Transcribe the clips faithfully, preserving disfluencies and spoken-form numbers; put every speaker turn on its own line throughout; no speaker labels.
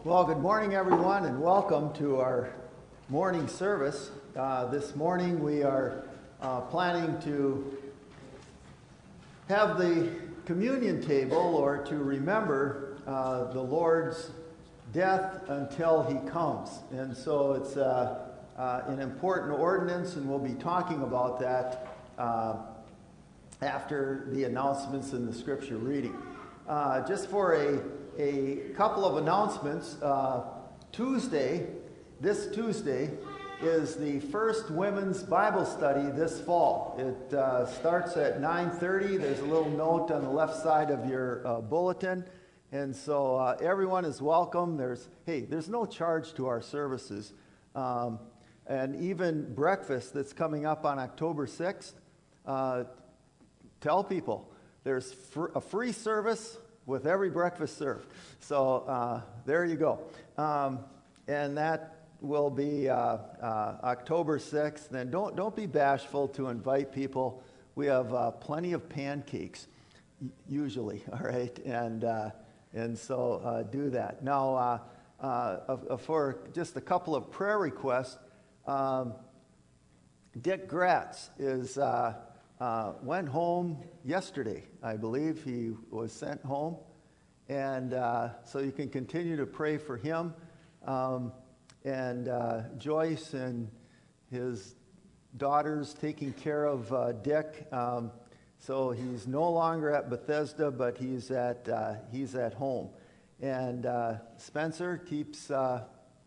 Well, good morning, everyone, and welcome to our morning service. Uh, this morning we are uh, planning to have the communion table, or to remember uh, the Lord's death until He comes. And so it's uh, uh, an important ordinance, and we'll be talking about that uh, after the announcements in the scripture reading. Uh, just for a A couple of announcements. Uh, Tuesday, this Tuesday, is the first women's Bible study this fall. It uh, starts at nine thirty. There's a little note on the left side of your uh, bulletin. And so uh, everyone is welcome. There's, hey, there's no charge to our services. Um, and even breakfast that's coming up on October sixth, uh, tell people there's fr- a free service with every breakfast served. So uh, there you go. Um, and that will be uh, uh, October sixth. And don't, don't be bashful to invite people. We have uh, plenty of pancakes, usually, all right? And, uh, and so uh, do that. Now, uh, uh, for just a couple of prayer requests, um, Dick Gratz is... Uh, Uh, went home yesterday, I believe. He was sent home. And uh, so you can continue to pray for him. Um, and uh, Joyce and his daughters taking care of uh, Dick. Um, so he's no longer at Bethesda, but he's at, uh, he's at home. And uh, Spencer keeps, uh,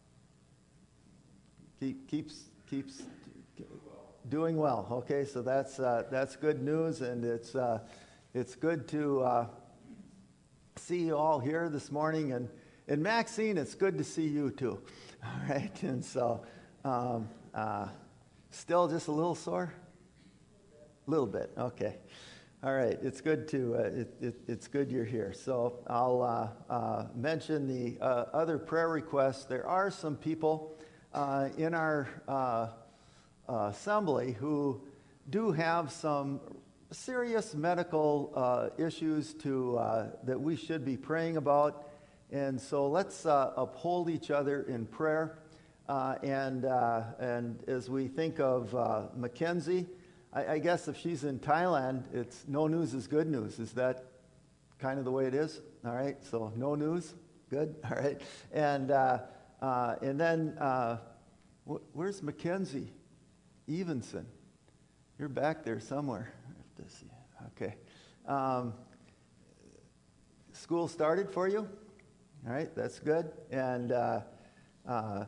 keep, keeps, keeps... Doing well. Okay, so that's uh, that's good news, and it's uh, it's good to uh, see you all here this morning. And and Maxine, it's good to see you too. All right, and so um, uh, still just a little sore, a little bit. Okay, all right. It's good to uh, it, it, it's good you're here. So I'll uh, uh, mention the uh, other prayer requests. There are some people uh, in our Uh, Uh, assembly who do have some serious medical uh, issues to uh, that we should be praying about, and so let's uh, uphold each other in prayer. Uh, and uh, and as we think of uh, Mackenzie, I, I guess if she's in Thailand, it's no news is good news. Is that kind of the way it is? All right, so no news, good. All right, and uh, uh, and then uh, wh- where's Mackenzie Evenson? You're back there somewhere. I have to see. Okay. Um, school started for you? All right, that's good. And uh, uh,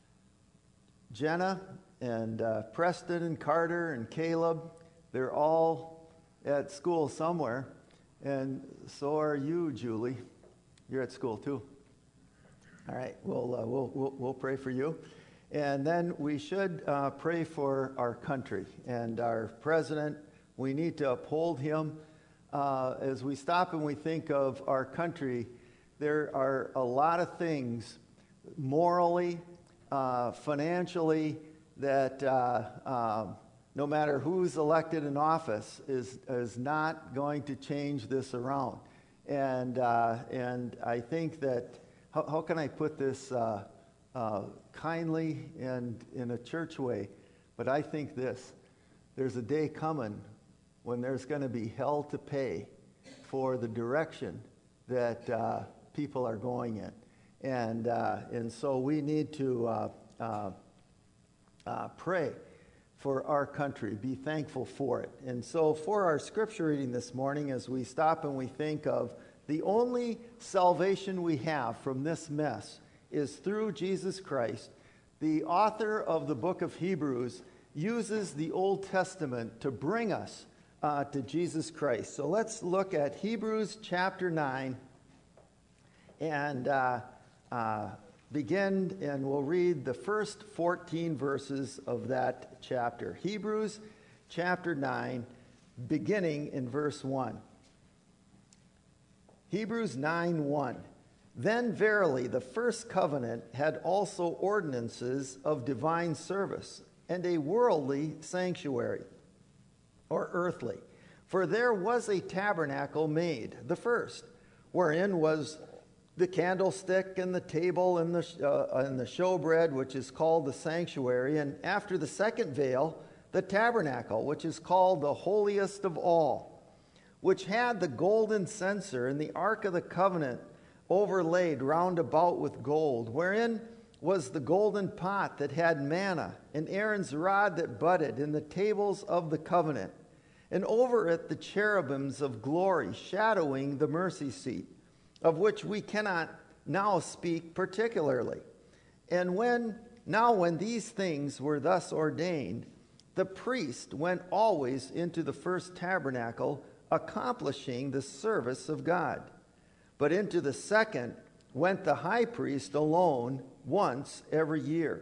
Jenna and uh, Preston and Carter and Caleb, they're all at school somewhere. And so are you, Julie. You're at school too. All right, we'll, uh, we'll, we'll, we'll pray for you. And then we should uh, pray for our country and our president. We need to uphold him. Uh, as we stop and we think of our country, there are a lot of things morally, uh, financially, that uh, uh, no matter who's elected in office is, is not going to change this around. And, uh, and I think that, how, how can I put this uh, uh, kindly and in a church way, but I think this, there's a day coming when there's going to be hell to pay for the direction that uh, people are going in. And uh, and so we need to uh, uh, uh, pray for our country, be thankful for it. And so for our scripture reading this morning, as we stop and we think of the only salvation we have from this mess is through Jesus Christ, the author of the book of Hebrews uses the Old Testament to bring us uh, to Jesus Christ. So let's look at Hebrews chapter nine and uh, uh, begin, and we'll read the first fourteen verses of that chapter. Hebrews chapter nine, beginning in verse one. Hebrews nine one. Then verily the first covenant had also ordinances of divine service, and a worldly sanctuary, or earthly. For there was a tabernacle made, the first, wherein was the candlestick and the table and the, uh, and the showbread, which is called the sanctuary, and after the second veil, the tabernacle, which is called the holiest of all, which had the golden censer and the ark of the covenant overlaid round about with gold, wherein was the golden pot that had manna, and Aaron's rod that budded, and the tables of the covenant, and over it the cherubims of glory, shadowing the mercy seat, of which we cannot now speak particularly. And when now when these things were thus ordained, the priest went always into the first tabernacle, accomplishing the service of God. But into the second went the high priest alone once every year,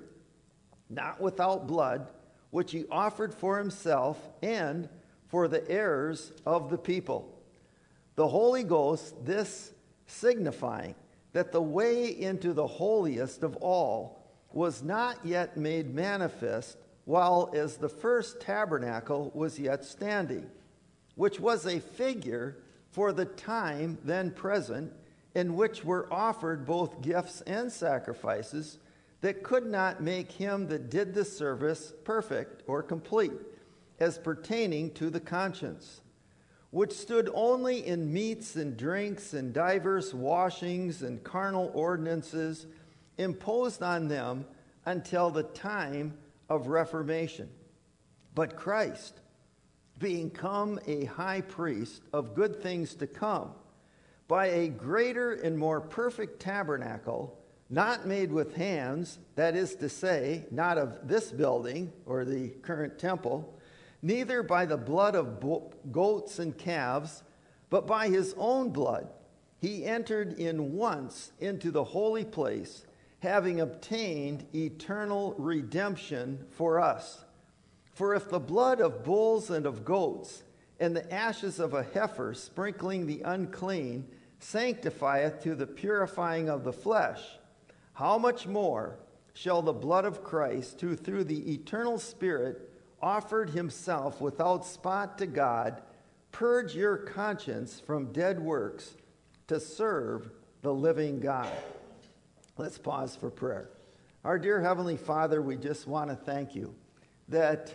not without blood, which he offered for himself and for the errors of the people. The Holy Ghost, this signifying that the way into the holiest of all was not yet made manifest, while as the first tabernacle was yet standing, which was a figure for the time then present, in which were offered both gifts and sacrifices that could not make him that did the service perfect or complete, as pertaining to the conscience, which stood only in meats and drinks and divers washings and carnal ordinances imposed on them until the time of Reformation. But Christ, being come a high priest of good things to come, by a greater and more perfect tabernacle, not made with hands, that is to say, not of this building or the current temple, neither by the blood of bo- goats and calves, but by his own blood, he entered in once into the holy place, having obtained eternal redemption for us. For if the blood of bulls and of goats, and the ashes of a heifer sprinkling the unclean, sanctifieth to the purifying of the flesh, how much more shall the blood of Christ, who through the eternal Spirit offered himself without spot to God, purge your conscience from dead works to serve the living God. Let's pause for prayer. Our dear Heavenly Father, we just want to thank you that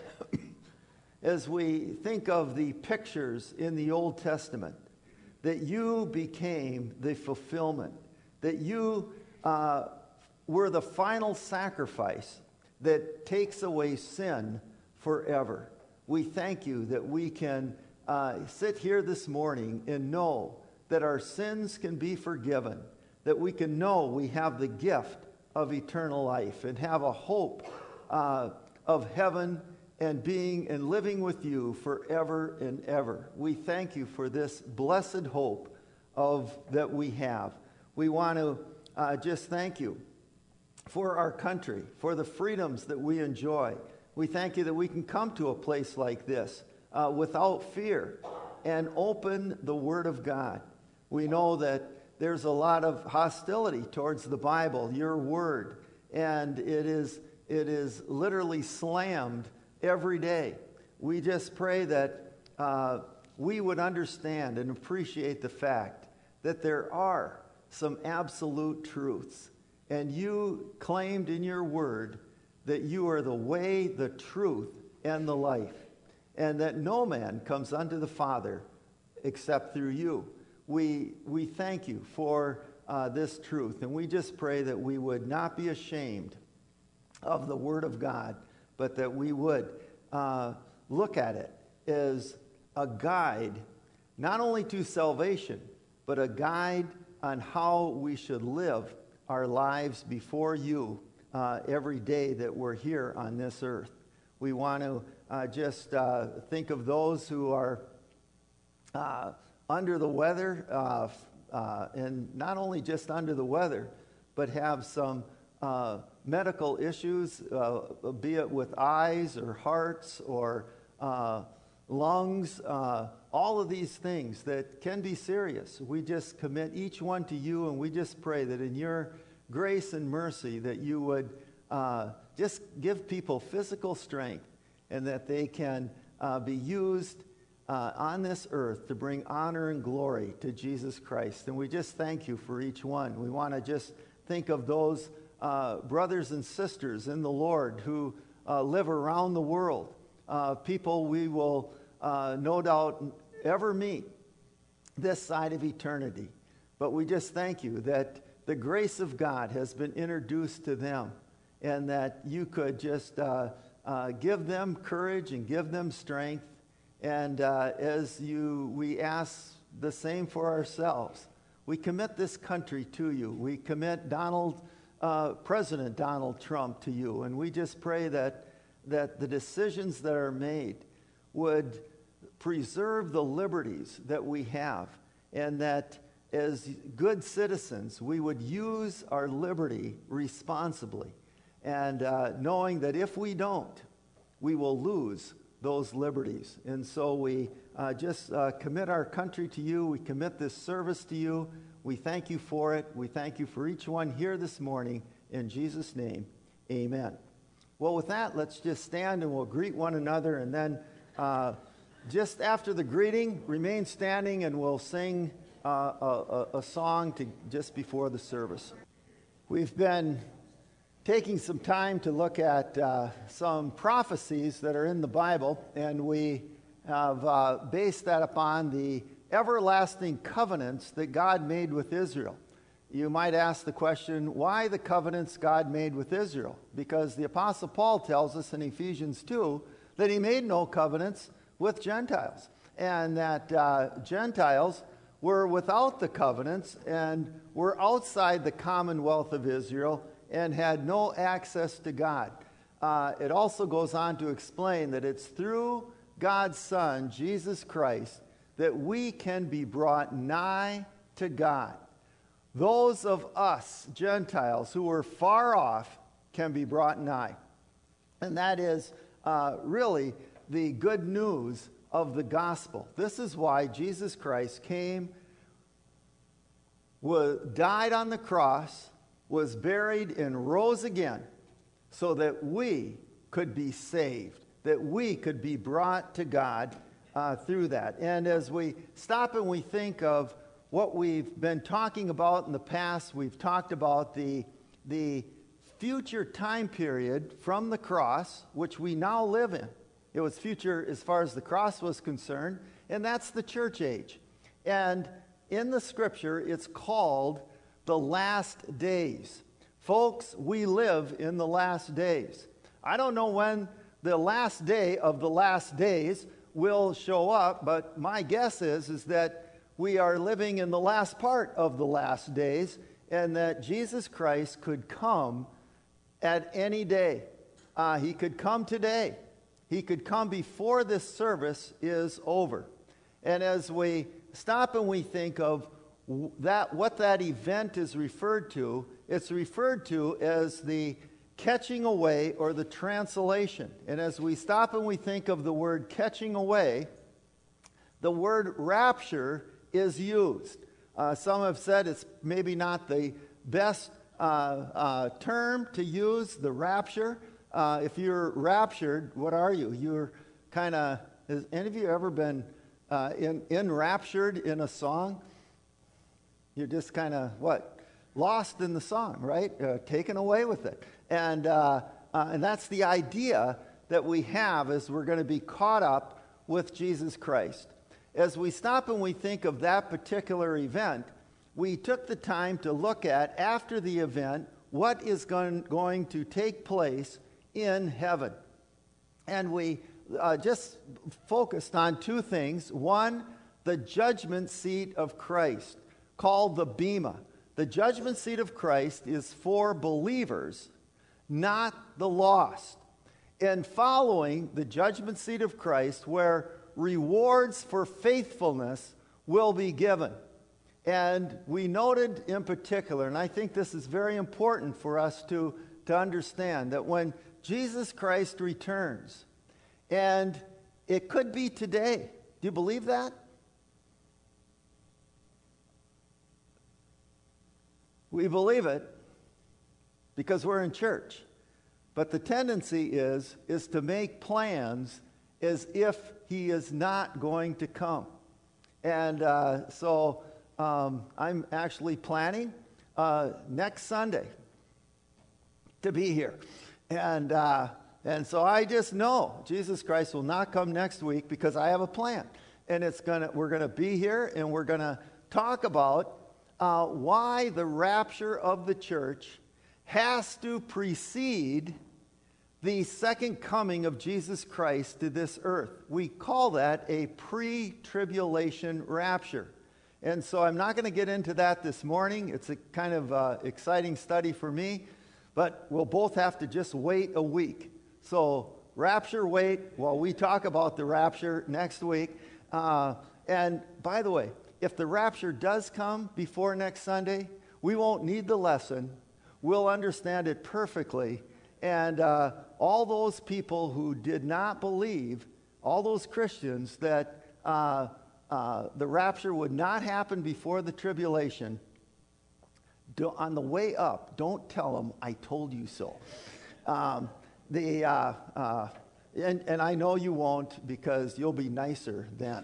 as we think of the pictures in the Old Testament, that you became the fulfillment, that you uh, were the final sacrifice that takes away sin forever. We thank you that we can uh, sit here this morning and know that our sins can be forgiven, that we can know we have the gift of eternal life and have a hope uh, of heaven and being and living with you forever and ever. We thank you for this blessed hope of that we have. We want to uh, just thank you for our country, for the freedoms that we enjoy. We thank you that we can come to a place like this uh, without fear and open the Word of God. We know that there's a lot of hostility towards the Bible, your Word, and it is it is literally slammed every day. We just pray that uh, we would understand and appreciate the fact that there are some absolute truths. And you claimed in your word that you are the way, the truth, and the life. And that no man comes unto the Father except through you. We, we thank you for uh, this truth. And we just pray that we would not be ashamed of the Word of God, but that we would uh, look at it as a guide, not only to salvation, but a guide on how we should live our lives before you uh, every day that we're here on this earth. We want to uh, just uh, think of those who are uh, under the weather, uh, uh, and not only just under the weather, but have some uh, medical issues, uh, be it with eyes or hearts or uh, lungs, uh, all of these things that can be serious. We just commit each one to you, and we just pray that in your grace and mercy that you would uh, just give people physical strength and that they can uh, be used uh, on this earth to bring honor and glory to Jesus Christ. And we just thank you for each one. We want to just think of those uh, brothers and sisters in the Lord who uh, live around the world, uh, people we will uh, no doubt ever meet this side of eternity. But we just thank you that the grace of God has been introduced to them, and that you could just uh, uh, give them courage and give them strength. And uh, as you, we ask the same for ourselves. We commit this country to you. We commit Donald, uh, President Donald Trump to you. And we just pray that, that the decisions that are made would preserve the liberties that we have, and that as good citizens, we would use our liberty responsibly, and uh, knowing that if we don't, we will lose those liberties. And so we uh, just uh, commit our country to you. We commit this service to you. We thank you for it. We thank you for each one here this morning. In Jesus' name, amen. Well, with that, let's just stand and we'll greet one another. And then uh, just after the greeting, remain standing and we'll sing uh, a, a song to just before the service. We've been taking some time to look at uh, some prophecies that are in the Bible, and we have uh, based that upon the everlasting covenants that God made with Israel. You might ask the question, why the covenants God made with Israel? Because the Apostle Paul tells us in Ephesians two that he made no covenants with Gentiles, and that uh, Gentiles were without the covenants and were outside the commonwealth of Israel and had no access to God. Uh, it also goes on to explain that it's through God's Son, Jesus Christ, that we can be brought nigh to God. Those of us, Gentiles, who were far off, can be brought nigh. And that is uh, really the good news of the gospel. This is why Jesus Christ came, was, died on the cross, was buried and rose again so that we could be saved, that we could be brought to God uh, through that. And as we stop and we think of what we've been talking about in the past, we've talked about the, the future time period from the cross, which we now live in. It was future as far as the cross was concerned, and that's the church age. And in the scripture, it's called the last days. Folks, we live in the last days. I don't know when the last day of the last days will show up, but my guess is, is that we are living in the last part of the last days, and that Jesus Christ could come at any day. Uh, he could come today. He could come before this service is over. And as we stop and we think of that, what that event is referred to, it's referred to as the catching away or the translation. And as we stop and we think of the word catching away, the word rapture is used. Uh, some have said it's maybe not the best uh, uh, term to use, the rapture. Uh, if you're raptured, what are you? You're kind of, has any of you ever been uh, in, enraptured in a song? You're just kind of, what? Lost in the song, right? Uh, taken away with it. And, uh, uh, and that's the idea that we have as we're going to be caught up with Jesus Christ. As we stop and we think of that particular event, we took the time to look at, after the event, what is going, going to take place in heaven. And we uh, just focused on two things. One, the judgment seat of Christ, called the Bema. The judgment seat of Christ is for believers, not the lost. And following the judgment seat of Christ, where rewards for faithfulness will be given. And we noted in particular, and I think this is very important for us to, to understand, that when Jesus Christ returns, and it could be today. Do you believe that? We believe it because we're in church. But the tendency is, is to make plans as if he is not going to come. And uh, so um, I'm actually planning uh, next Sunday to be here. And uh, and so I just know Jesus Christ will not come next week because I have a plan. And it's gonna we're gonna be here and we're gonna talk about uh, why the rapture of the church has to precede the second coming of Jesus Christ to this earth. We call that a pre-tribulation rapture. And so I'm not going to get into that this morning. It's a kind of uh, exciting study for me, but we'll both have to just wait a week. So rapture, wait, while we talk about the rapture next week. Uh, and by the way, if the rapture does come before next Sunday, we won't need the lesson. We'll understand it perfectly. And uh, all those people who did not believe, all those Christians that uh, uh, the rapture would not happen before the tribulation, do, on the way up, don't tell them, I told you so. Um, the, uh, uh, and, and I know you won't because you'll be nicer then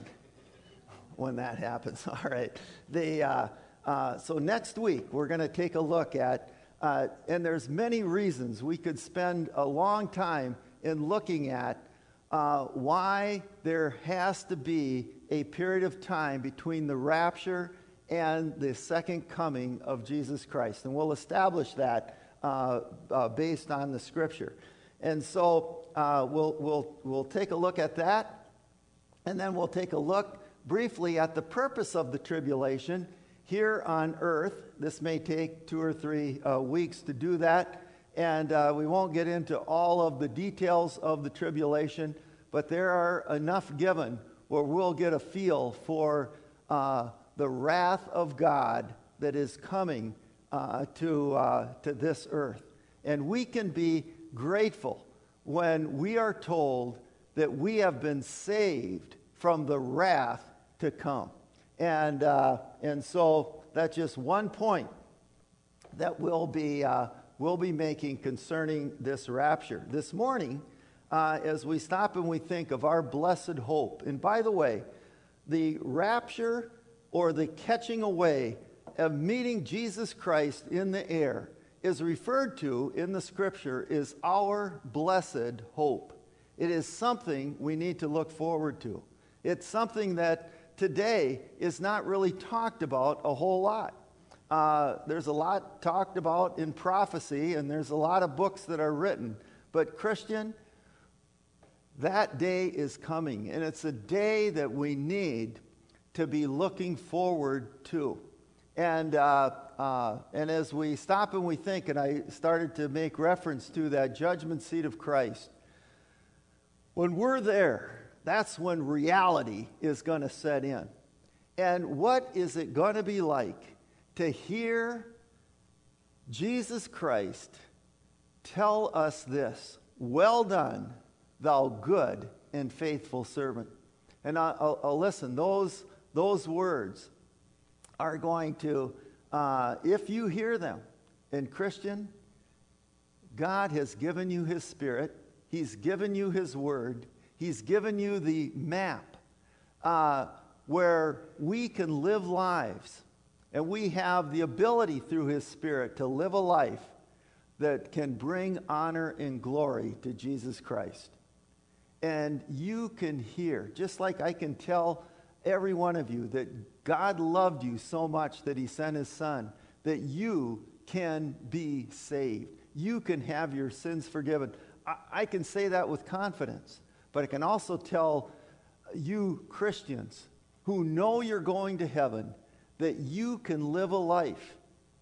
when that happens. All right. The, uh, uh, so next week, we're going to take a look at Uh, and there's many reasons we could spend a long time in looking at uh, why there has to be a period of time between the rapture and the second coming of Jesus Christ. And we'll establish that uh, uh, based on the Scripture. And so uh, we'll, we'll, we'll take a look at that, and then we'll take a look briefly at the purpose of the tribulation here on earth. This may take two or three uh, weeks to do that, and uh, we won't get into all of the details of the tribulation, but there are enough given where we'll get a feel for uh, the wrath of God that is coming uh, to, uh, to this earth. And we can be grateful when we are told that we have been saved from the wrath to come. And uh, and so that's just one point that we'll be uh, we'll be making concerning this rapture this morning, uh, as we stop and we think of our blessed hope. And by the way, the rapture or the catching away of meeting Jesus Christ in the air is referred to in the Scripture as our blessed hope. It is something we need to look forward to. It's something that today is not really talked about a whole lot. Uh, there's a lot talked about in prophecy, and there's a lot of books that are written. But Christian, that day is coming, and it's a day that we need to be looking forward to. And uh, uh, and as we stop and we think, and I started to make reference to that judgment seat of Christ, when we're there, that's when reality is going to set in. And what is it going to be like to hear Jesus Christ tell us this? Well done, thou good and faithful servant. And I'll, I'll listen, those, those words are going to, uh, if you hear them, and Christian, God has given you His Spirit. He's given you His Word. He's given you the map uh, where we can live lives, and we have the ability through His Spirit to live a life that can bring honor and glory to Jesus Christ. And you can hear, just like I can tell every one of you that God loved you so much that He sent His Son, that you can be saved. You can have your sins forgiven. I, I can say that with confidence. But I can also tell you Christians who know you're going to heaven that you can live a life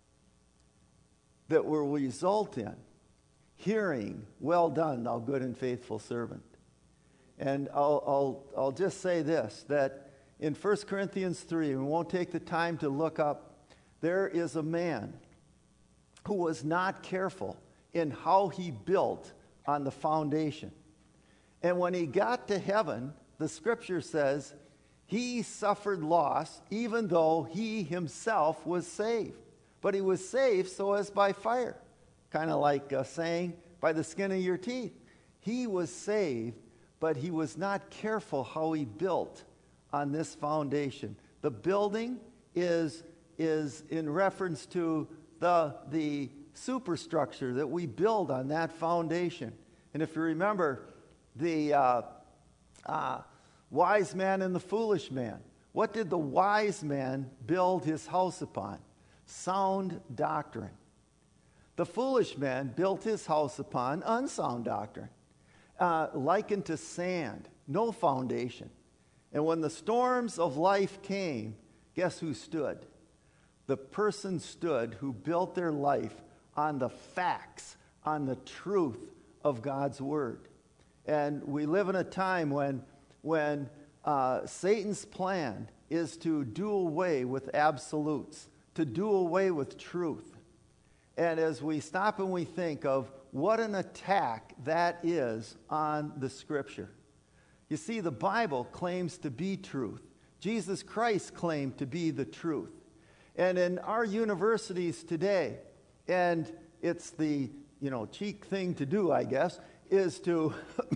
that will result in hearing, well done, thou good and faithful servant. And I'll, I'll, I'll just say this, that in First Corinthians three, and we won't take the time to look up, there is a man who was not careful in how he built on the foundation. And when he got to heaven, the Scripture says, he suffered loss even though he himself was saved. But he was saved so as by fire. Kind of like uh, saying, by the skin of your teeth. He was saved but he was not careful how he built on this foundation. The building is, is in reference to the, the superstructure that we build on that foundation. And if you remember the uh, uh, wise man and the foolish man, what did the wise man build his house upon? Sound doctrine. The foolish man built his house upon unsound doctrine, uh, likened to sand, no foundation. And when the storms of life came, guess who stood? The person stood who built their life on the facts, on the truth of God's word. And we live in a time when, when uh, Satan's plan is to do away with absolutes, to do away with truth. And as we stop and we think of what an attack that is on the Scripture. You see, the Bible claims to be truth. Jesus Christ claimed to be the truth. And in our universities today, and it's the, you know, cheek thing to do, I guess, is to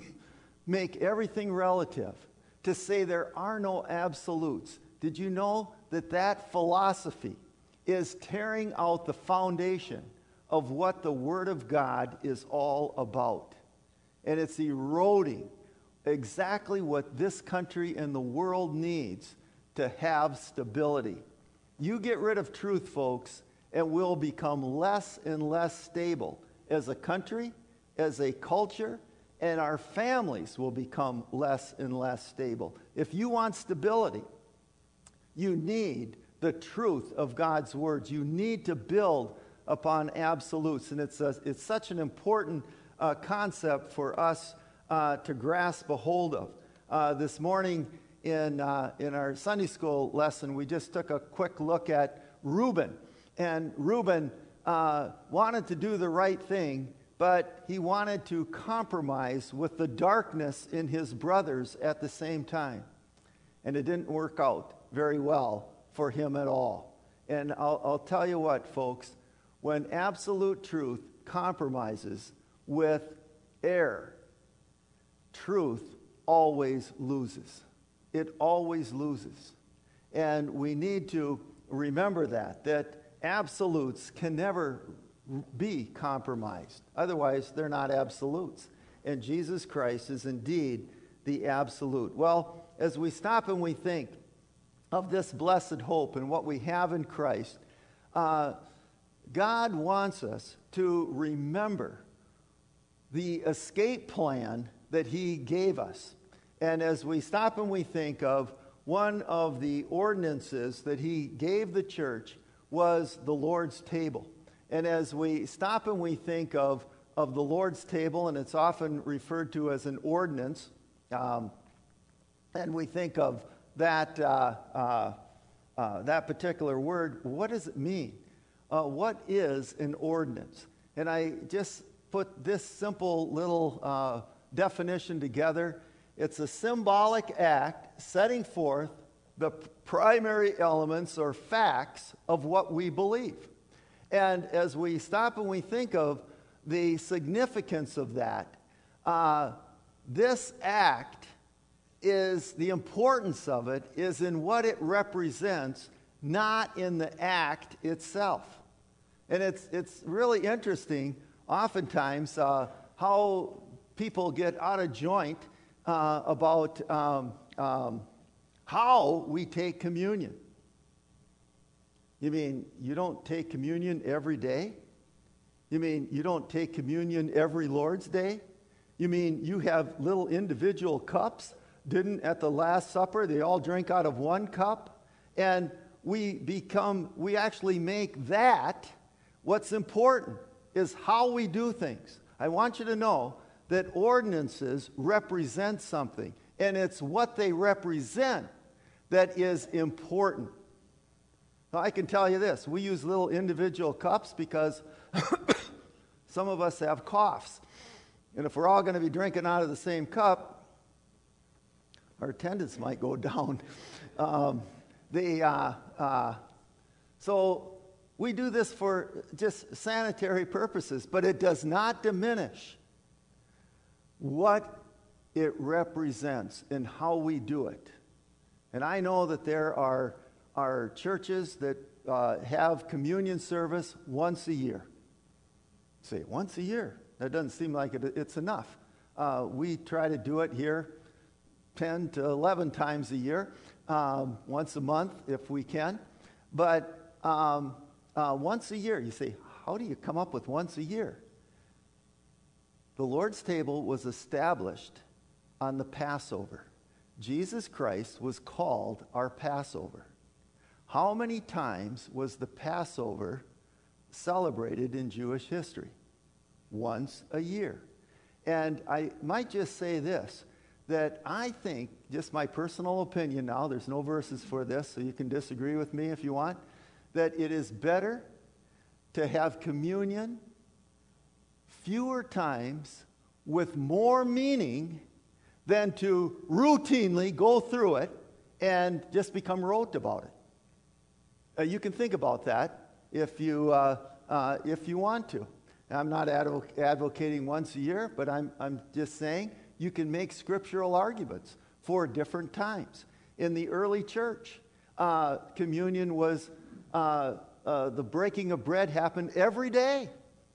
make everything relative, to say there are no absolutes. Did you know that that philosophy is tearing out the foundation of what the Word of God is all about? And it's eroding exactly what this country and the world needs to have stability. You get rid of truth, folks, and we'll become less and less stable as a country, as a culture, and our families will become less and less stable. If you want stability, you need the truth of God's words. You need to build upon absolutes. And it's, a, it's such an important uh, concept for us uh, to grasp a hold of. Uh, this morning in, uh, in our Sunday school lesson, we just took a quick look at Reuben. And Reuben uh, wanted to do the right thing, but he wanted to compromise with the darkness in his brothers at the same time. And it didn't work out very well for him at all. And I'll, I'll tell you what, folks, when absolute truth compromises with error, truth always loses. It always loses. And we need to remember that, that absolutes can never be compromised. Otherwise, they're not absolutes. And Jesus Christ is indeed the absolute. Well, as we stop and we think of this blessed hope and what we have in Christ, uh, God wants us to remember the escape plan that he gave us. And as we stop and we think of one of the ordinances that he gave the church was the Lord's table. And as we stop and we think of, of the Lord's table, and it's often referred to as an ordinance, um, and we think of that, uh, uh, uh, that particular word, what does it mean? Uh, what is an ordinance? And I just put this simple little uh, definition together. It's a symbolic act setting forth the primary elements or facts of what we believe. And as we stop and we think of the significance of that, uh, this act is, the importance of it is in what it represents, not in the act itself. And it's, it's really interesting, oftentimes, uh, how people get out of joint uh, about um, um, how we take communion. You mean you don't take communion every day? You mean you don't take communion every Lord's Day? You mean you have little individual cups? Didn't at the Last Supper they all drink out of one cup? And we become, we actually make that what's important is how we do things. I want you to know that ordinances represent something, and it's what they represent that is important. Now, I can tell you this, we use little individual cups because some of us have coughs. And if we're all going to be drinking out of the same cup, our attendance might go down. Um, the, uh, uh, so we do this for just sanitary purposes, but it does not diminish what it represents and how we do it. And I know that there are, are churches that uh, have communion service once a year. Say, once a year? That doesn't seem like it, it's enough. Uh, we try to do it here ten to eleven times a year, um, once a month if we can. But um, uh, once a year, you say, how do you come up with once a year? The Lord's table was established on the Passover. Jesus Christ was called our Passover. How many times was the Passover celebrated in Jewish history? Once a year. And I might just say this, that I think, just my personal opinion now, there's no verses for this, so you can disagree with me if you want, that it is better to have communion fewer times with more meaning than to routinely go through it and just become rote about it. Uh, you can think about that if you, uh, uh, if you want to. I'm not advo- advocating once a year, but I'm, I'm just saying you can make scriptural arguments for different times. In the early church, uh, communion was, uh, uh, the breaking of bread happened every day.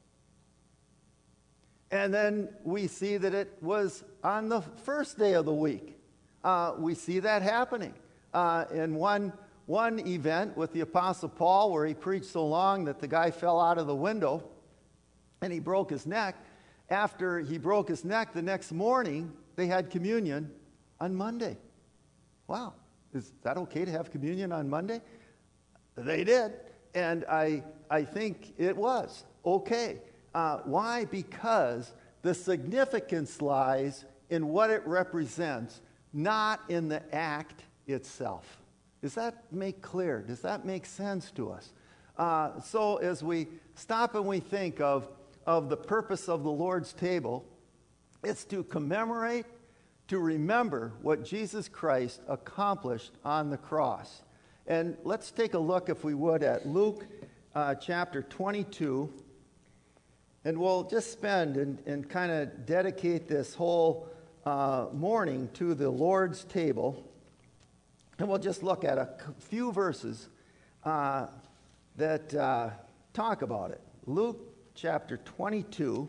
And then we see that it was on the first day of the week. Uh, we see that happening. Uh, in one, one event with the Apostle Paul, where he preached so long that the guy fell out of the window and he broke his neck. After he broke his neck, the next morning, they had communion on Monday. Wow, is that okay to have communion on Monday? They did, and I, I think it was okay. Uh, why? Because the significance lies in what it represents, not in the act itself. Does that make clear? Does that make sense to us? Uh, so as we stop and we think of of the purpose of the Lord's table, it's to commemorate, to remember what Jesus Christ accomplished on the cross. And let's take a look, if we would, at Luke uh, chapter twenty-two. And we'll just spend and, and kind of dedicate this whole uh, morning to the Lord's table. And we'll just look at a few verses uh, that uh, talk about it. Luke chapter twenty-two.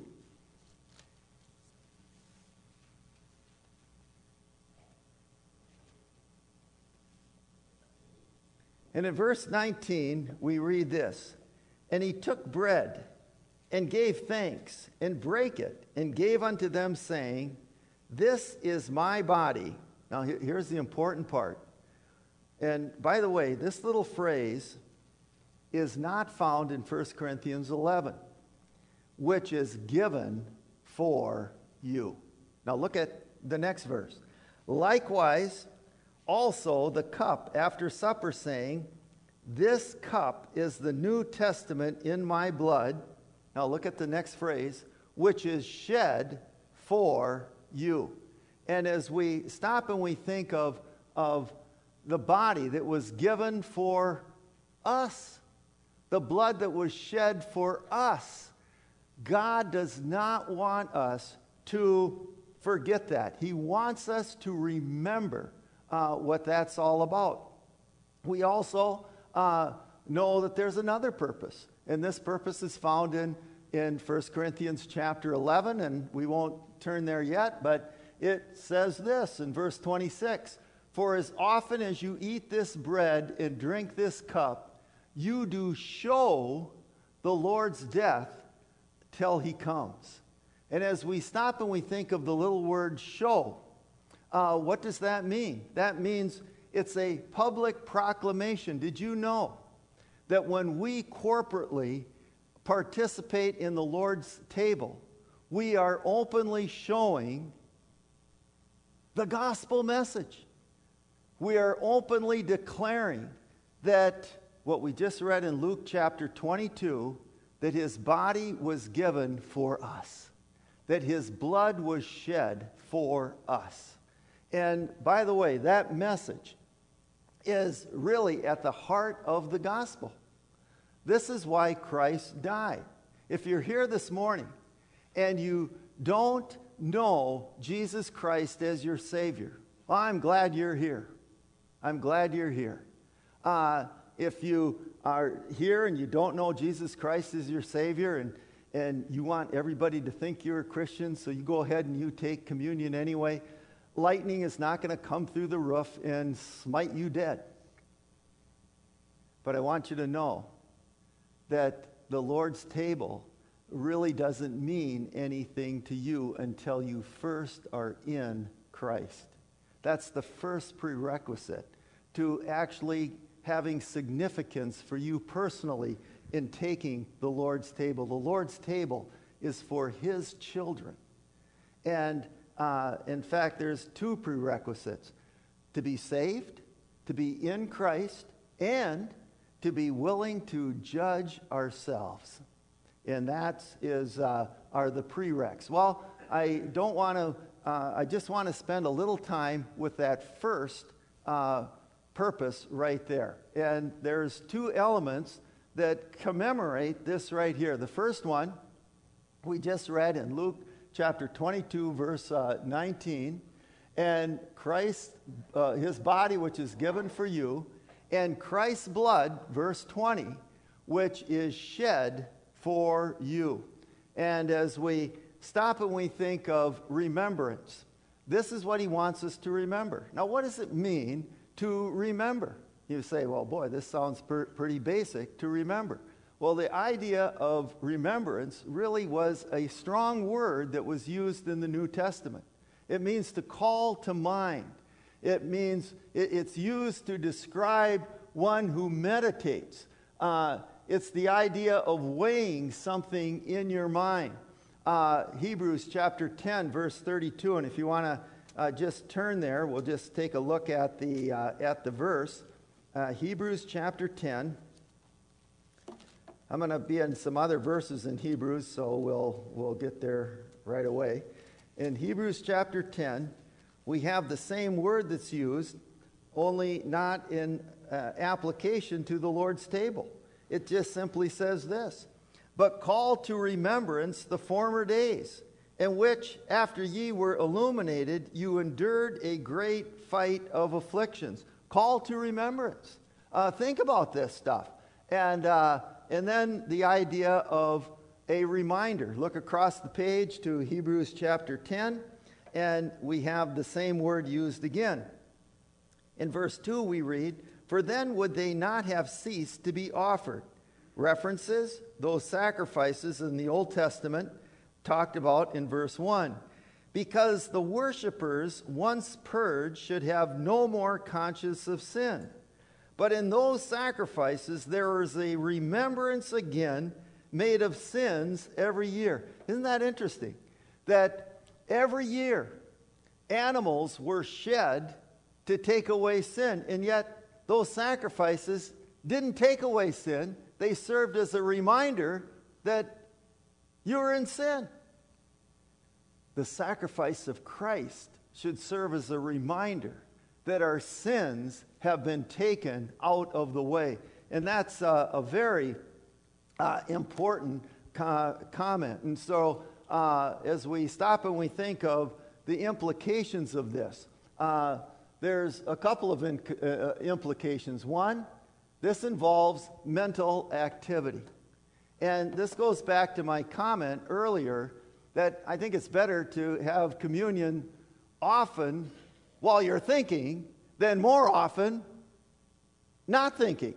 And in verse nineteen, we read this. And he took bread and gave thanks and brake it and gave unto them, saying, this is my body. Now here's the important part. And by the way, this little phrase is not found in First Corinthians eleven. Which is given for you. Now look at the next verse. Likewise, also the cup after supper, saying, this cup is the New Testament in my blood. Now look at the next phrase, which is shed for you. And as we stop and we think of, of the body that was given for us, the blood that was shed for us, God does not want us to forget that. He wants us to remember uh, what that's all about. We also uh, know that there's another purpose, and this purpose is found in, in First Corinthians chapter eleven, and we won't turn there yet, but it says this in verse twenty-six, for as often as you eat this bread and drink this cup, you do show the Lord's death till he comes. And as we stop and we think of the little word show, uh, what does that mean? That means it's a public proclamation. Did you know that when we corporately participate in the Lord's table, we are openly showing the gospel message? We are openly declaring that what we just read in Luke chapter twenty-two, that his body was given for us, that his blood was shed for us. And by the way, that message is really at the heart of the gospel. This is why Christ died. If you're here this morning and you don't know Jesus Christ as your Savior, well, I'm glad you're here. I'm glad you're here. Uh, if you are here and you don't know Jesus Christ as your Savior, and, and you want everybody to think you're a Christian, so you go ahead and you take communion anyway, lightning is not going to come through the roof and smite you dead. But I want you to know that the Lord's table really doesn't mean anything to you until you first are in Christ. That's the first prerequisite to actually having significance for you personally in taking the Lord's table. The Lord's table is for His children. And uh, in fact, there's two prerequisites: to be saved, to be in Christ, and to be willing to judge ourselves. And that is uh, are the prereqs. Well, I don't want to, uh, I just want to spend a little time with that first uh, purpose right there. And there's two elements that commemorate this right here. The first one we just read in Luke chapter twenty-two, verse uh, nineteen. And Christ, uh, His body which is given for you, and Christ's blood, verse twenty, which is shed for you. And as we stop and we think of remembrance, this is what He wants us to remember. Now, what does it mean to remember? You say, well, boy, this sounds per- pretty basic to remember. Well, the idea of remembrance really was a strong word that was used in the New Testament. It means to call to mind. It means it, it's used to describe one who meditates. Uh, it's the idea of weighing something in your mind. Uh, Hebrews chapter ten, verse thirty-two, and if you want to uh, just turn there, we'll just take a look at the uh, at the verse. Uh, Hebrews chapter ten. I'm going to be in some other verses in Hebrews, so we'll we'll get there right away. In Hebrews chapter ten, we have the same word that's used, only not in uh, application to the Lord's table. It just simply says this: but call to remembrance the former days, in which, after ye were illuminated, you endured a great fight of afflictions. Call to remembrance. Uh, think about this stuff. And, uh, and then the idea of a reminder. Look across the page to Hebrews chapter ten, and we have the same word used again. In verse two we read, for then would they not have ceased to be offered. References, those sacrifices in the Old Testament talked about in verse one. Because the worshipers, once purged, should have no more conscience of sin. But in those sacrifices there is a remembrance again made of sins every year. Isn't that interesting? That every year animals were shed to take away sin, and yet those sacrifices didn't take away sin. They served as a reminder that you were in sin. The sacrifice of Christ should serve as a reminder that our sins have been taken out of the way. And that's uh, a very uh, important co- comment. And so uh, as we stop and we think of the implications of this, uh, there's a couple of in- uh, implications. One, this involves mental activity. And this goes back to my comment earlier that I think it's better to have communion often while you're thinking than more often not thinking.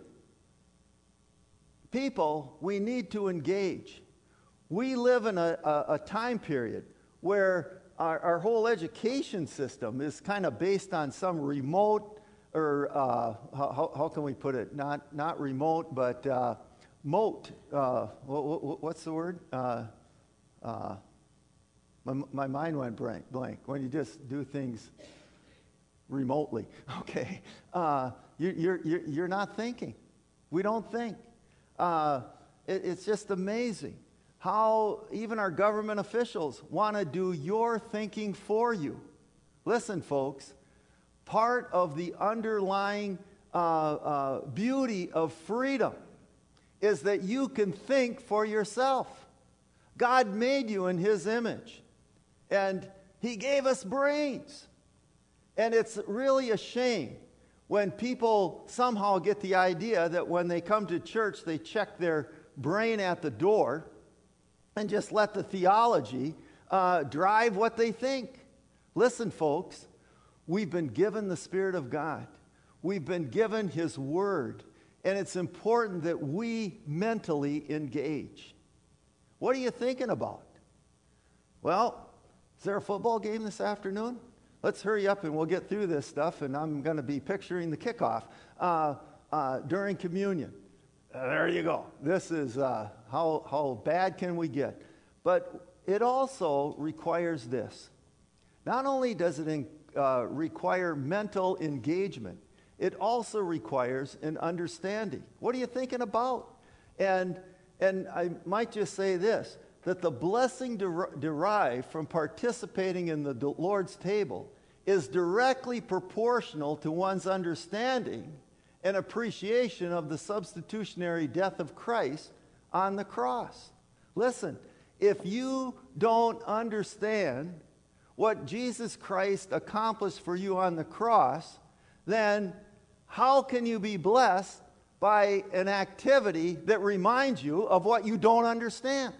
People, we need to engage. We live in a, a, a time period where our, our whole education system is kind of based on some remote, or uh, how, how can we put it? Not not remote, but uh, moat. Uh, what, what's the word? Uh, uh, my, my mind went blank, blank. When you just do things remotely, okay. Uh, you, you're, you're, you're not thinking. We don't think. Uh, it, it's just amazing how even our government officials want to do your thinking for you. Listen, folks, part of the underlying uh, uh, beauty of freedom is that you can think for yourself. God made you in His image. And He gave us brains. And it's really a shame when people somehow get the idea that when they come to church, they check their brain at the door and just let the theology uh, drive what they think. Listen, folks, we've been given the Spirit of God. We've been given His Word. And it's important that we mentally engage. What are you thinking about? Well, is there a football game this afternoon? Let's hurry up and we'll get through this stuff, and I'm going to be picturing the kickoff uh, uh, during communion. Uh, there you go. This is uh, how, how bad can we get? But it also requires this. Not only does it in, uh, require mental engagement, it also requires an understanding. What are you thinking about? And, and I might just say this, that the blessing der- derived from participating in the Lord's table is directly proportional to one's understanding and appreciation of the substitutionary death of Christ on the cross. Listen, if you don't understand what Jesus Christ accomplished for you on the cross, then how can you be blessed by an activity that reminds you of what you don't understand?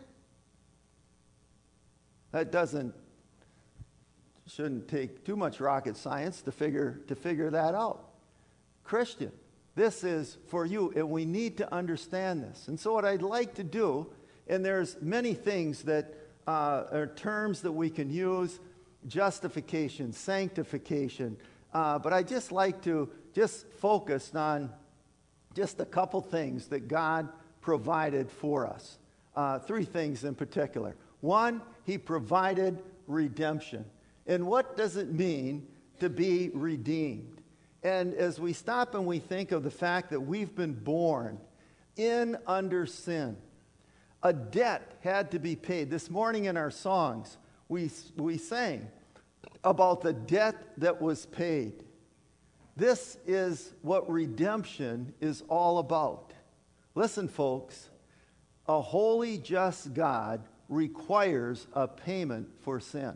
That doesn't, shouldn't take too much rocket science to figure, to figure that out. Christian, this is for you, and we need to understand this. And so what I'd like to do, and there's many things that uh, are terms that we can use, justification, sanctification, uh, but I just like to just focus on just a couple things that God provided for us. Uh, three things in particular. One, He provided redemption. And what does it mean to be redeemed? And as we stop and we think of the fact that we've been born in under sin, a debt had to be paid. This morning in our songs, we, we sang about the debt that was paid. This is what redemption is all about. Listen, folks, a holy, just God requires a payment for sin.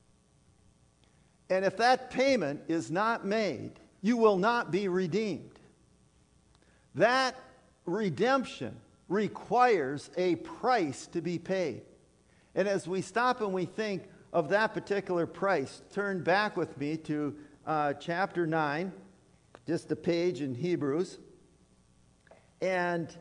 And if that payment is not made, you will not be redeemed. That redemption requires a price to be paid. And as we stop and we think of that particular price, turn back with me to uh, chapter nine, just a page in Hebrews, and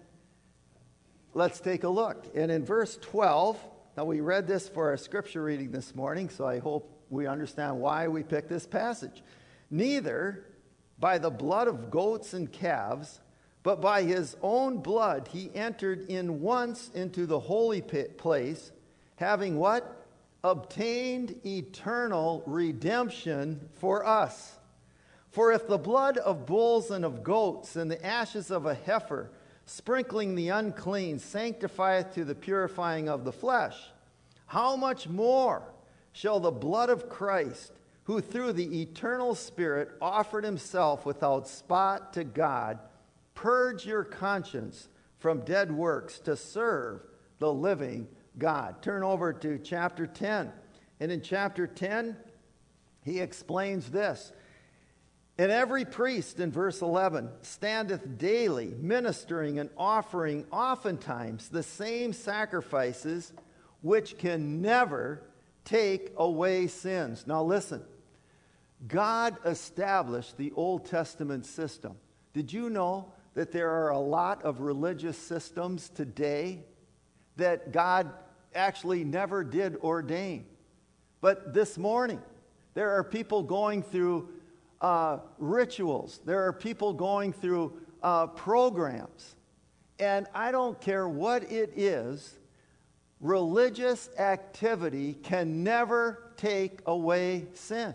let's take a look. And in verse twelve, now we read this for our scripture reading this morning, so I hope we understand why we picked this passage. Neither by the blood of goats and calves, but by His own blood He entered in once into the holy place, having what? Obtained eternal redemption for us. For if the blood of bulls and of goats and the ashes of a heifer, sprinkling the unclean, sanctifieth to the purifying of the flesh, how much more shall the blood of Christ, who through the eternal Spirit offered Himself without spot to God, purge your conscience from dead works to serve the living God? Turn over to chapter ten. And in chapter ten, he explains this. And every priest, in verse eleven, standeth daily, ministering and offering oftentimes the same sacrifices, which can never take away sins. Now listen, God established the Old Testament system. Did you know that there are a lot of religious systems today that God actually never did ordain? But this morning, there are people going through Uh, rituals. There are people going through uh, programs. And I don't care what it is, religious activity can never take away sin.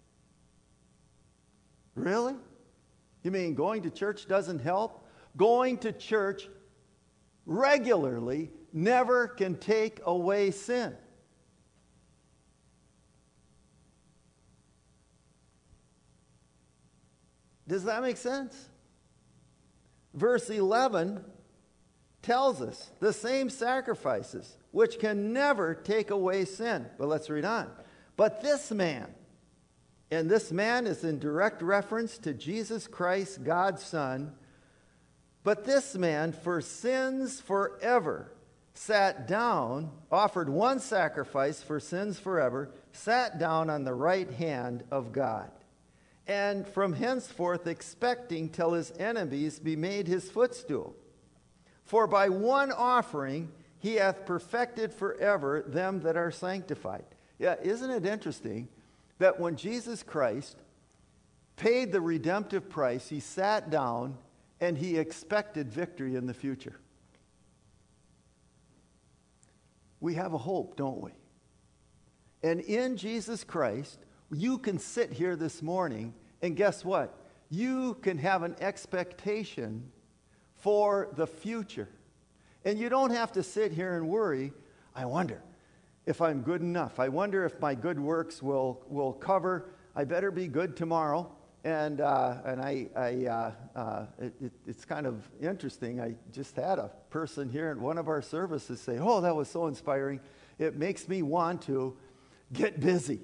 Really? You mean going to church doesn't help? Going to church regularly never can take away sin. Does that make sense? Verse eleven tells us the same sacrifices, which can never take away sin. But let's read on. But this man, and this man is in direct reference to Jesus Christ, God's Son, but this man, for sins forever, sat down, offered one sacrifice for sins forever, sat down on the right hand of God, and from henceforth expecting till his enemies be made his footstool. For by one offering he hath perfected forever them that are sanctified. Yeah, isn't it interesting that when Jesus Christ paid the redemptive price, he sat down and he expected victory in the future? We have a hope, don't we? And in Jesus Christ, you can sit here this morning and guess what? You can have an expectation for the future. And you don't have to sit here and worry, I wonder if I'm good enough. I wonder if my good works will, will cover. I better be good tomorrow. And uh, and I, I uh, uh, it, it, it's kind of interesting. I just had a person here at one of our services say, oh, that was so inspiring. It makes me want to get busy.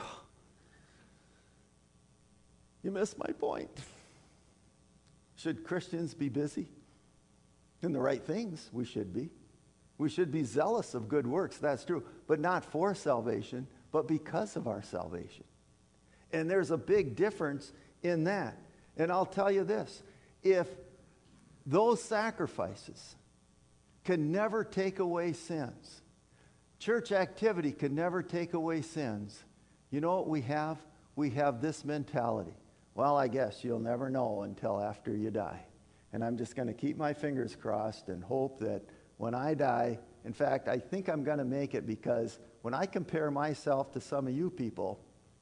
You missed my point. Should Christians be busy? In the right things, we should be. We should be zealous of good works, that's true, but not for salvation, but because of our salvation. And there's a big difference in that. And I'll tell you this, if those sacrifices can never take away sins, church activity can never take away sins, you know what we have? We have this mentality. Well, I guess you'll never know until after you die. And I'm just going to keep my fingers crossed and hope that when I die, in fact, I think I'm going to make it, because when I compare myself to some of you people,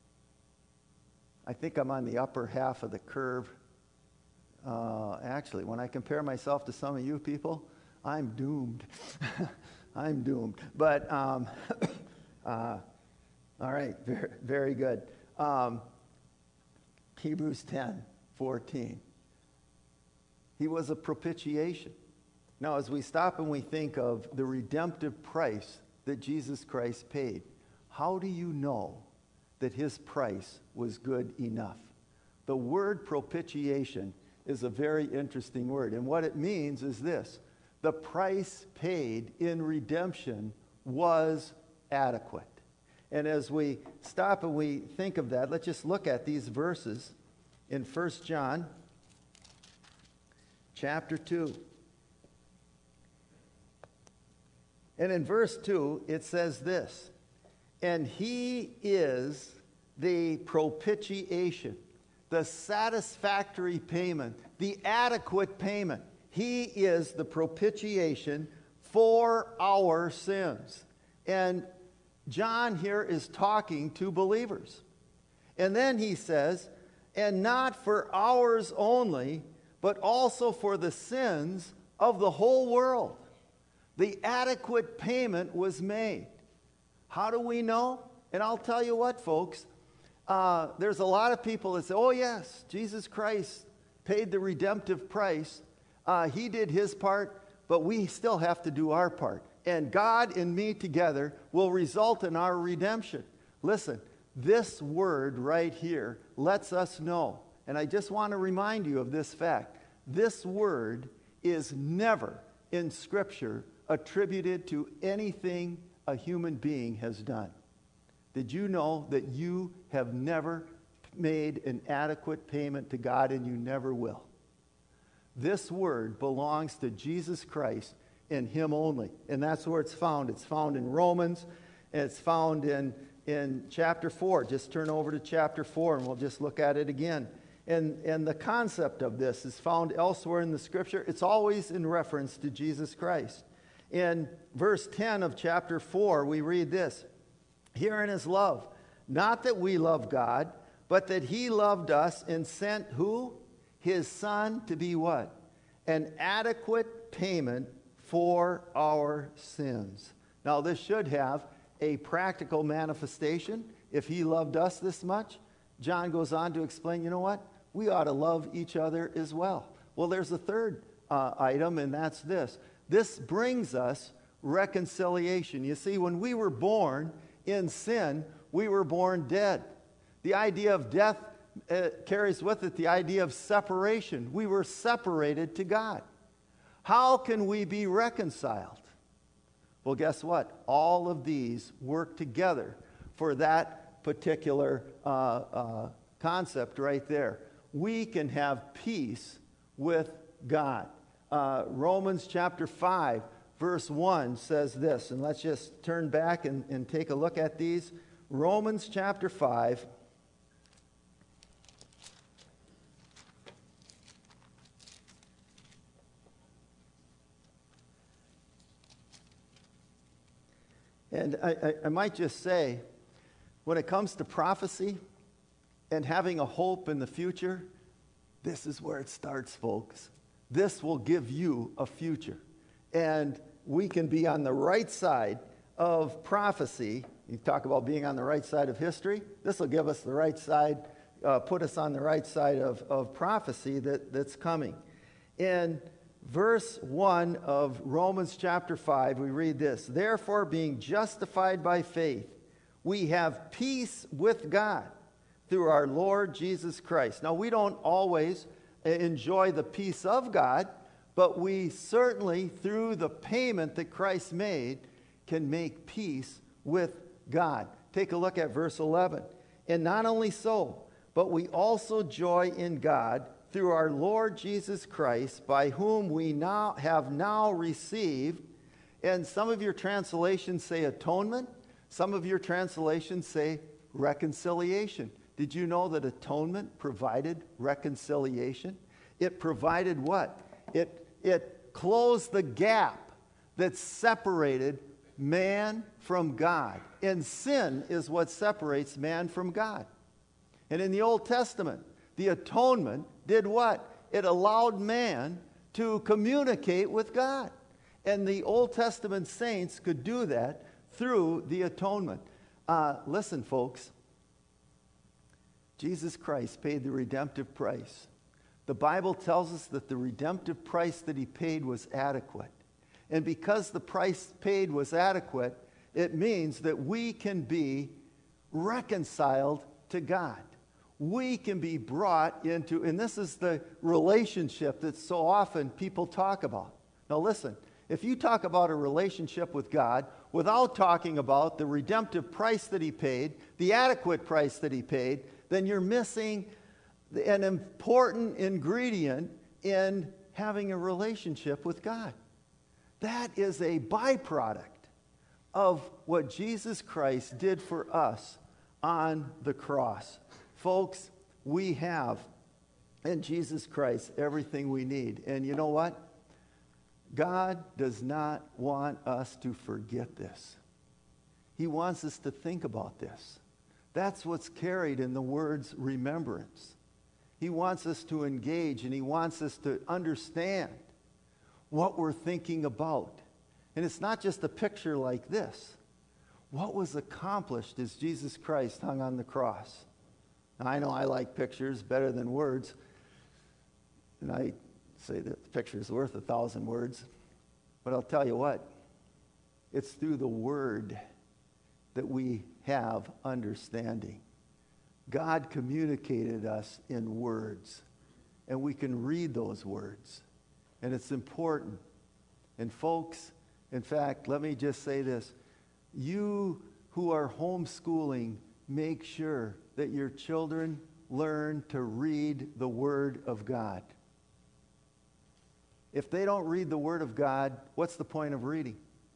I think I'm on the upper half of the curve. Uh, actually, when I compare myself to some of you people, I'm doomed. I'm doomed. But, um, uh, all right, very, very good. Um, Hebrews ten fourteen. He was a propitiation. Now, as we stop and we think of the redemptive price that Jesus Christ paid, how do you know that his price was good enough? The word propitiation is a very interesting word. And what it means is this: the price paid in redemption was adequate. And as we stop and we think of that, let's just look at these verses in First John chapter two. And in verse two, it says this: and he is the propitiation, the satisfactory payment, the adequate payment. He is the propitiation for our sins. And John here is talking to believers. And then he says, and not for ours only, but also for the sins of the whole world. The adequate payment was made. How do we know? And I'll tell you what, folks, uh, there's a lot of people that say, oh yes, Jesus Christ paid the redemptive price. Uh, he did his part, but we still have to do our part. And God and me together will result in our redemption. Listen, this word right here lets us know, and I just want to remind you of this fact. This word is never in Scripture attributed to anything a human being has done. Did you know that you have never made an adequate payment to God, and you never will? This word belongs to Jesus Christ and him only. And that's where it's found. It's found in Romans, and it's found in, in chapter four. Just turn over to chapter four, and we'll just look at it again. And, and the concept of this is found elsewhere in the Scripture. It's always in reference to Jesus Christ. In verse ten of chapter four, we read this: herein is love, not that we love God, but that he loved us and sent who? His Son to be what? An adequate payment for our sins. Now, this should have a practical manifestation. If he loved us this much, John goes on to explain, you know what? We ought to love each other as well. Well, there's a third uh, item, and that's this. This brings us reconciliation. You see, when we were born In sin, we were born dead. The idea of death uh, carries with it the idea of separation. We were separated to God. How can we be reconciled? Well, guess what? All of these work together for that particular uh, uh, concept right there. We can have peace with God. Uh, Romans chapter five, verse one says this, and let's just turn back and, and take a look at these. Romans chapter five. And I, I, I might just say, when it comes to prophecy and having a hope in the future, this is where it starts, folks. This will give you a future. And we can be on the right side of prophecy. You talk about being on the right side of history. This will give us the right side, uh, put us on the right side of, of prophecy that, that's coming. In verse one of Romans chapter five, we read this: "Therefore, being justified by faith, we have peace with God through our Lord Jesus Christ." Now, we don't always enjoy the peace of God, but we certainly, through the payment that Christ made, can make peace with God. Take a look at verse eleven. "And not only so, but we also joy in God through our Lord Jesus Christ, by whom we now have now received," and some of your translations say atonement, some of your translations say reconciliation. Did you know that atonement provided reconciliation? It provided what? It, it closed the gap that separated man from God. And sin is what separates man from God. And in the Old Testament, the atonement did what? It allowed man to communicate with God. And the Old Testament saints could do that through the atonement. Uh, listen, folks. Jesus Christ paid the redemptive price. The Bible tells us that the redemptive price that he paid was adequate. And because the price paid was adequate, it means that we can be reconciled to God. We can be brought into, and this is the relationship that so often people talk about. Now listen, if you talk about a relationship with God without talking about the redemptive price that he paid, the adequate price that he paid, then you're missing an important ingredient in having a relationship with God. That is a byproduct of what Jesus Christ did for us on the cross. Folks, we have in Jesus Christ everything we need. And you know what? God does not want us to forget this. He wants us to think about this. That's what's carried in the words remembrance. He wants us to engage, and he wants us to understand what we're thinking about. And it's not just a picture like this. What was accomplished as Jesus Christ hung on the cross? Now, I know I like pictures better than words. And I say that the picture is worth a thousand words. But I'll tell you what. It's through the Word that we have understanding. God communicated us in words. And we can read those words. And it's important. And folks, in fact, let me just say this. You who are homeschooling, make sure that your children learn to read the Word of God. If they don't read the Word of God, what's the point of reading?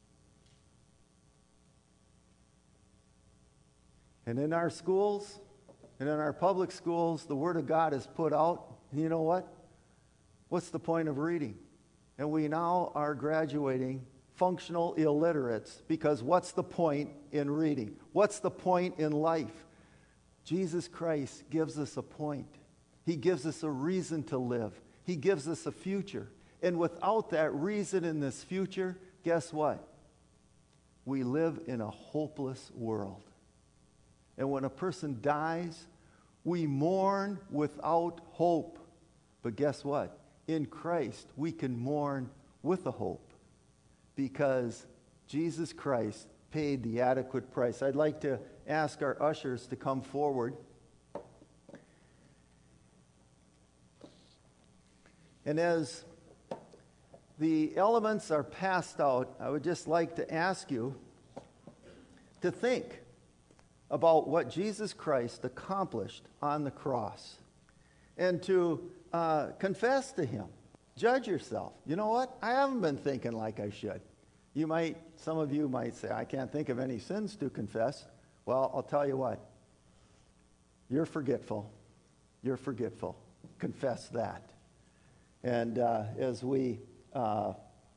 And in our schools, and in our public schools, the Word of God is put out. And you know what? What's the point of reading? And we now are graduating functional illiterates, because what's the point in reading? What's the point in life? Jesus Christ gives us a point. He gives us a reason to live. He gives us a future. And without that reason in this future, guess what? We live in a hopeless world. And when a person dies, we mourn without hope. But guess what? In Christ, we can mourn with a hope, because Jesus Christ paid the adequate price. I'd like to ask our ushers to come forward. And as the elements are passed out, I would just like to ask you to think about what Jesus Christ accomplished on the cross and to uh, confess to him. Judge yourself. You know what? I haven't been thinking like I should. You might, some of you might say, I can't think of any sins to confess. Well, I'll tell you what. You're forgetful. You're forgetful. Confess that. And uh, as we uh,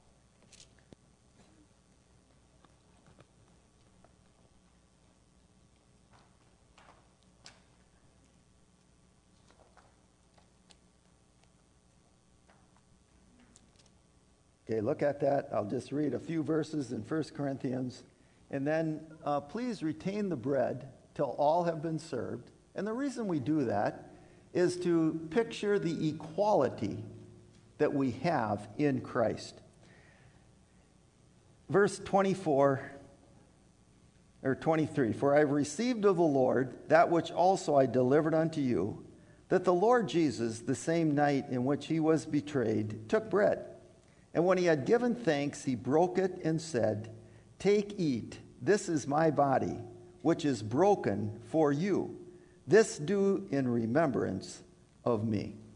Okay, look at that. I'll just read a few verses in First Corinthians. And then uh, please retain the bread till all have been served. And the reason we do that is to picture the equality that we have in Christ. Verse twenty-four, or twenty-three, for I have received of the Lord that which also I delivered unto you, that the Lord Jesus, the same night in which he was betrayed, took bread. And when he had given thanks, he broke it and said, take, eat, this is my body, which is broken for you. This do in remembrance of me.